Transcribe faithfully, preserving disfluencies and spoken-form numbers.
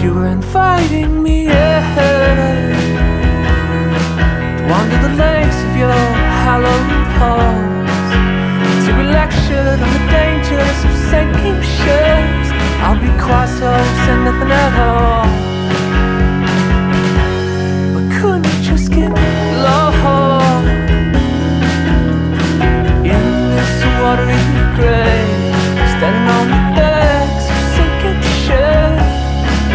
you were inviting me in to wander the lengths of your hallowed halls, to be lectured on the dangers of sinking ships. I'll be quiet, so say nothing at all. But couldn't you just get lost in this watery grave, standing on